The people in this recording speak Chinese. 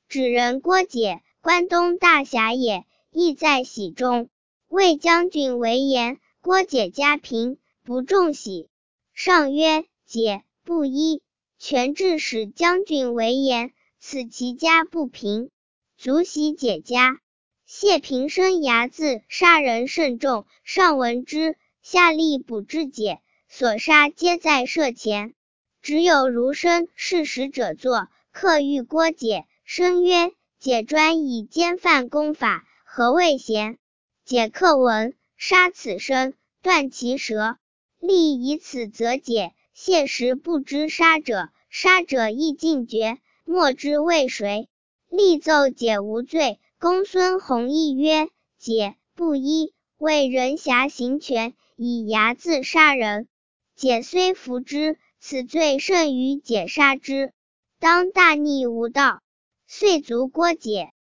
指人郭解，关东大侠也，亦在喜中。魏将军为言，郭解家贫，不重喜。上曰：解不依。权制使将军为言，此其家不贫，足喜解家。谢平生睚眦杀人甚重，上闻之，下吏捕之解，所杀皆在舍前。只有儒生是使者作，客遇郭解，生曰：解专以奸犯公法，何谓贤？解客闻，杀此生，断其舌。吏以此责解，谢时不知杀者，杀者亦尽绝，莫知为谁。吏奏解无罪。公孙弘毅曰：解不依，为人侠行权，以睚眦杀人。解虽服之，此罪甚于解杀之，当大逆无道。遂卒郭解。